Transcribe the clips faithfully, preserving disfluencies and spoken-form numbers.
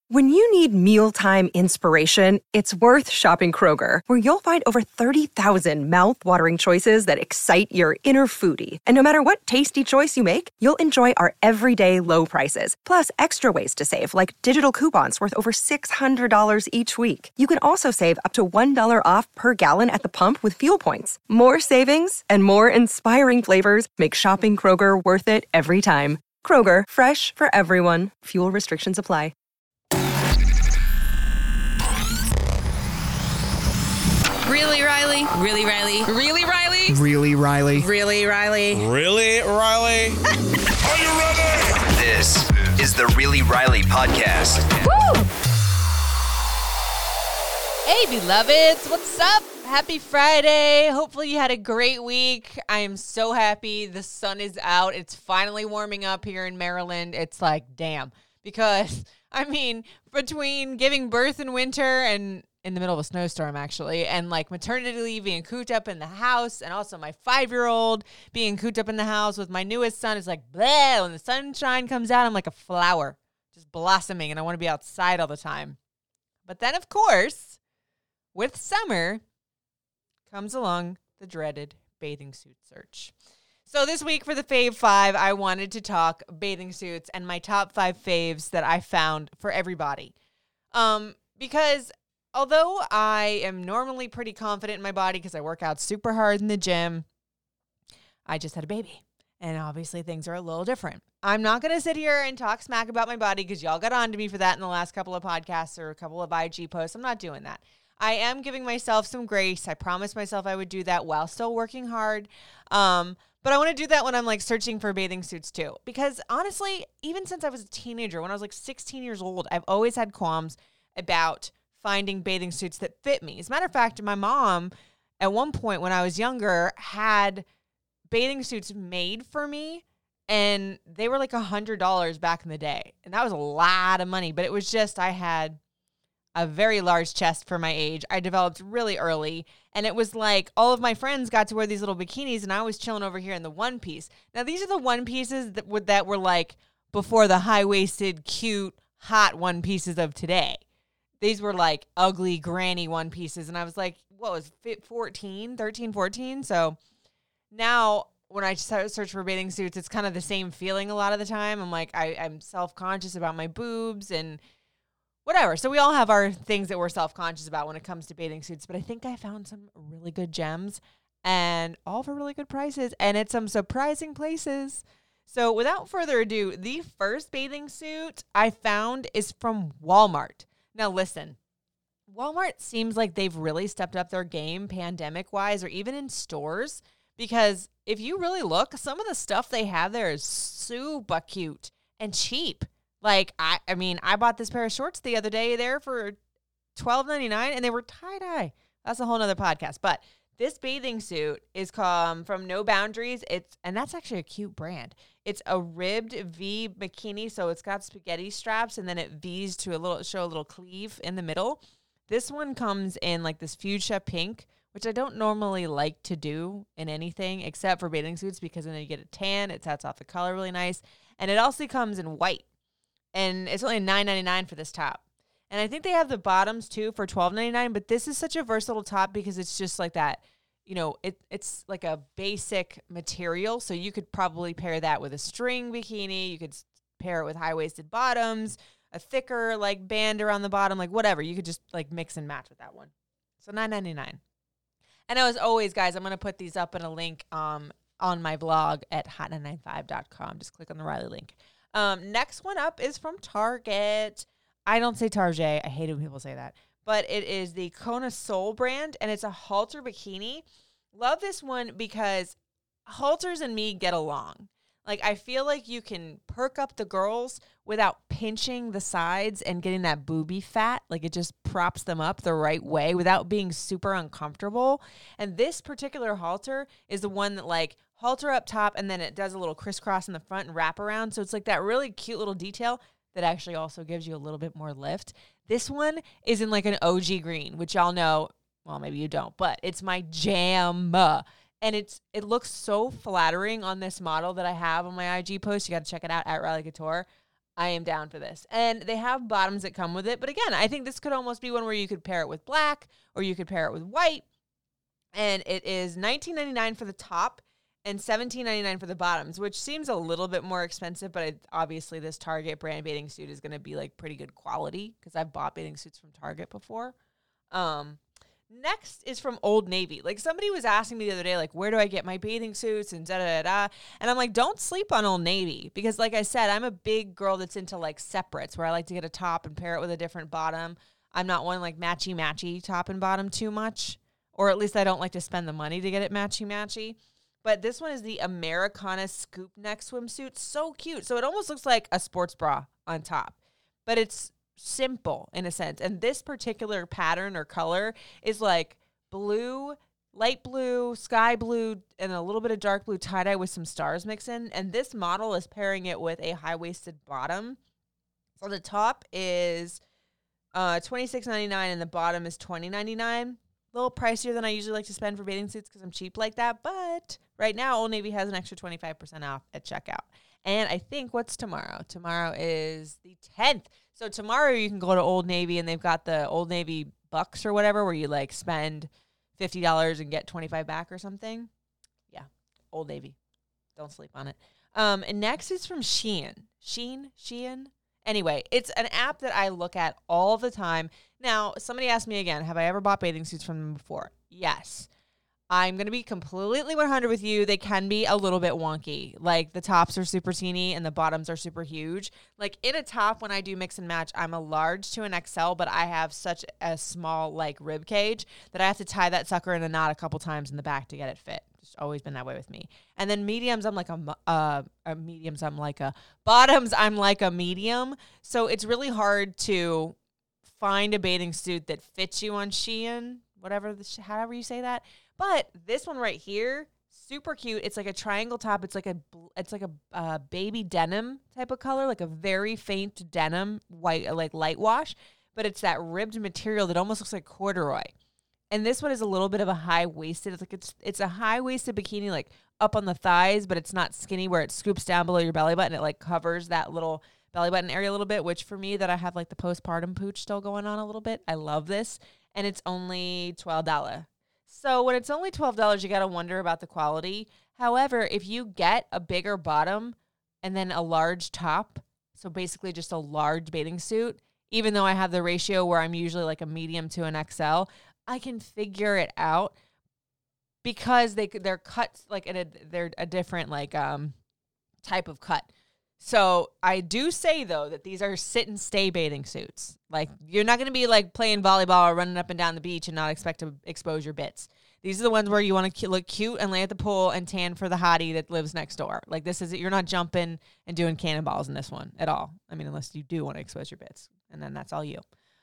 When you need mealtime inspiration, it's worth shopping Kroger, where you'll find over thirty thousand mouth-watering choices that excite your inner foodie. And no matter what tasty choice you make, you'll enjoy our everyday low prices, plus extra ways to save, like digital coupons worth over six hundred dollars each week. You can also save up to one dollar off per gallon at the pump with fuel points. More savings and more inspiring flavors make shopping Kroger worth it every time. Kroger, fresh for everyone. Fuel restrictions apply. Really, Riley? Really, Riley? Really, Riley? Really, Riley? Really, Riley? Really, Riley? Are you ready? This is the Really Riley podcast. Woo! Hey, beloveds. What's up? Happy Friday. Hopefully you had a great week. I am so happy the sun is out. It's finally warming up here in Maryland. It's like, damn. Because, I mean, between giving birth in winter and in the middle of a snowstorm, actually, and like maternity leave, being cooped up in the house, and also my five-year-old being cooped up in the house with my newest son is like, bleh, when the sunshine comes out, I'm like a flower, just blossoming, and I want to be outside all the time. But then, of course, with summer comes along the dreaded bathing suit search. So this week for the Fave Five, I wanted to talk bathing suits and my top five faves that I found for everybody. Um, because although I am normally pretty confident in my body because I work out super hard in the gym, I just had a baby. And obviously things are a little different. I'm not going to sit here and talk smack about my body because y'all got on to me for that in the last couple of podcasts or a couple of I G posts. I'm not doing that. I am giving myself some grace. I promised myself I would do that while still working hard. Um, but I want to do that when I'm like searching for bathing suits too. Because honestly, even since I was a teenager, when I was like sixteen years old, I've always had qualms about finding bathing suits that fit me. As a matter of fact, my mom, at one point when I was younger, had bathing suits made for me, and they were like one hundred dollars back in the day. And that was a lot of money, but it was just I had a very large chest for my age. I developed really early, and it was like all of my friends got to wear these little bikinis, and I was chilling over here in the one piece. Now, these are the one pieces that were, that were like before the high-waisted, cute, hot one pieces of today. These were like ugly granny one pieces. And I was like, what was it, fourteen, thirteen, fourteen? So now when I search for bathing suits, it's kind of the same feeling a lot of the time. I'm like, I, I'm self-conscious about my boobs and whatever. So we all have our things that we're self-conscious about when it comes to bathing suits. But I think I found some really good gems and all for really good prices and at some surprising places. So without further ado, the first bathing suit I found is from Walmart. Now, listen, Walmart seems like they've really stepped up their game pandemic-wise or even in stores because if you really look, some of the stuff they have there is super cute and cheap. Like, I, I mean, I bought this pair of shorts the other day there for twelve ninety-nine and they were tie-dye. That's a whole nother podcast. But this bathing suit is um, from No Boundaries. It's and that's actually a cute brand. It's a ribbed V bikini, so it's got spaghetti straps, and then it V's to a little show a little cleave in the middle. This one comes in like this fuchsia pink, which I don't normally like to do in anything except for bathing suits because then you get a tan. It sets off the color really nice, and it also comes in white, and it's only nine ninety-nine for this top. And I think they have the bottoms too for twelve ninety-nine, but this is such a versatile top because it's just like that. You know, it it's like a basic material, so you could probably pair that with a string bikini. You could pair it with high-waisted bottoms, a thicker like band around the bottom, like whatever. You could just like mix and match with that one. So nine ninety-nine. And as always, guys, I'm going to put these up in a link um, on my blog at hot nine ninety-five dot com. Just click on the Riley link. Um, next one up is from Target. I don't say Target. I hate it when people say that. But it is the Kona Soul brand, and it's a halter bikini. Love this one because halters and me get along. Like, I feel like you can perk up the girls without pinching the sides and getting that booby fat. Like, it just props them up the right way without being super uncomfortable. And this particular halter is the one that, like, halter up top, and then it does a little crisscross in the front and wrap around. So it's like that really cute little detail that actually also gives you a little bit more lift. This one is in like an O G green, which y'all know, well, maybe you don't, but it's my jam. And it's it looks so flattering on this model that I have on my I G post. You got to check it out at Riley Couture. I am down for this. And they have bottoms that come with it. But again, I think this could almost be one where you could pair it with black or you could pair it with white. And it is nineteen ninety-nine for the top and seventeen ninety-nine for the bottoms, which seems a little bit more expensive. But it, obviously this Target brand bathing suit is going to be like pretty good quality because I've bought bathing suits from Target before. Um, next is from Old Navy. Like somebody was asking me the other day, like, where do I get my bathing suits and da da da da. And I'm like, don't sleep on Old Navy because, like I said, I'm a big girl that's into like separates where I like to get a top and pair it with a different bottom. I'm not one like matchy matchy top and bottom too much, or at least I don't like to spend the money to get it matchy matchy. But this one is the Americana scoop neck swimsuit. So cute. So it almost looks like a sports bra on top, but it's simple in a sense. And this particular pattern or color is like blue, light blue, sky blue, and a little bit of dark blue tie-dye with some stars mixed in. And this model is pairing it with a high-waisted bottom. So the top is uh, twenty-six ninety-nine and the bottom is twenty ninety-nine. A little pricier than I usually like to spend for bathing suits because I'm cheap like that. But right now, Old Navy has an extra twenty-five percent off at checkout. And I think what's tomorrow? Tomorrow is the tenth. So tomorrow you can go to Old Navy and they've got the Old Navy bucks or whatever where you like spend fifty dollars and get twenty-five back or something. Yeah, Old Navy. Don't sleep on it. Um, and next is from Shein. Shein? Shein? Anyway, it's an app that I look at all the time. Now, somebody asked me again, have I ever bought bathing suits from them before? Yes. I'm going to be completely one hundred with you. They can be a little bit wonky. Like the tops are super teeny and the bottoms are super huge. Like in a top, when I do mix and match, I'm a large to an X L, but I have such a small like rib cage that I have to tie that sucker in a knot a couple times in the back to get it fit. It's always been that way with me. And then mediums, I'm like a, uh, or mediums, I'm like a, bottoms, I'm like a medium. So it's really hard to find a bathing suit that fits you on Shein, whatever, the, however you say that. But this one right here, super cute. It's like a triangle top. It's like a it's like a uh, baby denim type of color, like a very faint denim, white, like light wash. But it's that ribbed material that almost looks like corduroy. And this one is a little bit of a high waisted. It's like it's it's a high waisted bikini, like up on the thighs, but it's not skinny where it scoops down below your belly button. It like covers that little belly button area a little bit. Which for me, that I have like the postpartum pooch still going on a little bit. I love this, and it's only twelve dollars. So when it's only twelve dollars, you got to wonder about the quality. However, if you get a bigger bottom and then a large top, so basically just a large bathing suit, even though I have the ratio where I'm usually like a medium to an X L, I can figure it out because they they're cut like in a they're a different like um type of cut. So I do say, though, that these are sit and stay bathing suits. Like, you're not going to be, like, playing volleyball or running up and down the beach and not expect to expose your bits. These are the ones where you want to look cute and lay at the pool and tan for the hottie that lives next door. Like, this is, you're not jumping and doing cannonballs in this one at all. I mean, unless you do want to expose your bits. And then that's all you.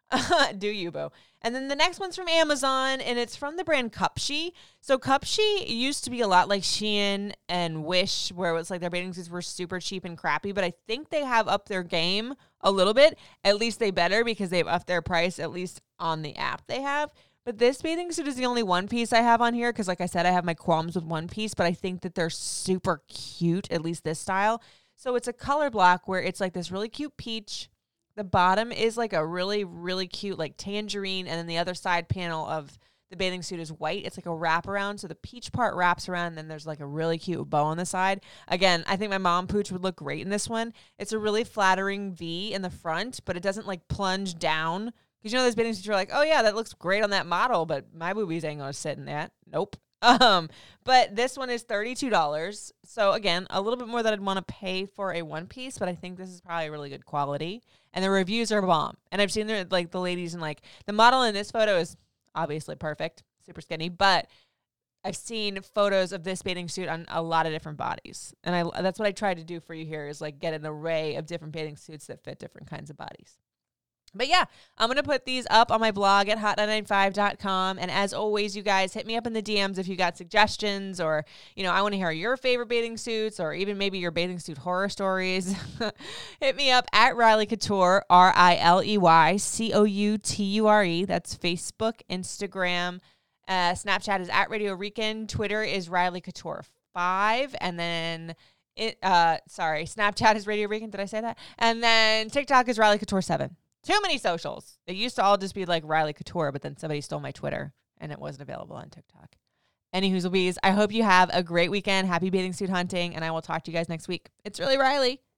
Do you, boo. And then the next one's from Amazon, and it's from the brand Cupshe. So Cupshe used to be a lot like Shein and Wish, where it was like their bathing suits were super cheap and crappy, but I think they have upped their game a little bit. At least they better because they've upped their price, at least on the app they have. But this bathing suit is the only one piece I have on here because, like I said, I have my qualms with one piece, but I think that they're super cute, at least this style. So it's a color block where it's like this really cute peach. The bottom is like a really, really cute like tangerine, and then the other side panel of the bathing suit is white. It's like a wraparound, so the peach part wraps around, and then there's like a really cute bow on the side. Again, I think my mom pooch would look great in this one. It's a really flattering V in the front, but it doesn't like plunge down. Because you know those bathing suits are like, oh yeah, that looks great on that model, but my boobies ain't gonna sit in that. Nope. Um, but this one is thirty-two dollars. So again, a little bit more than I'd want to pay for a one piece, but I think this is probably really good quality. And the reviews are bomb. And I've seen the, like the ladies and like the model in this photo is obviously perfect, super skinny, but I've seen photos of this bathing suit on a lot of different bodies. And I, that's what I try to do for you here is like get an array of different bathing suits that fit different kinds of bodies. But yeah, I'm going to put these up on my blog at hot nine nine five dot com. And as always, you guys hit me up in the D Ms if you got suggestions or, you know, I want to hear your favorite bathing suits or even maybe your bathing suit horror stories. Hit me up at Riley Couture, R I L E Y C O U T U R E. That's Facebook, Instagram. Uh, Snapchat is at Radio Rican. Twitter is Riley Couture five. And then It, uh, sorry, Snapchat is Radio Regan. Did I say that? And then TikTok is Riley Couture seven. Too many socials. It used to all just be like Riley Couture, but then somebody stole my Twitter and it wasn't available on TikTok. Any hoozlebees, I hope you have a great weekend. Happy bathing suit hunting, and I will talk to you guys next week. It's really Riley.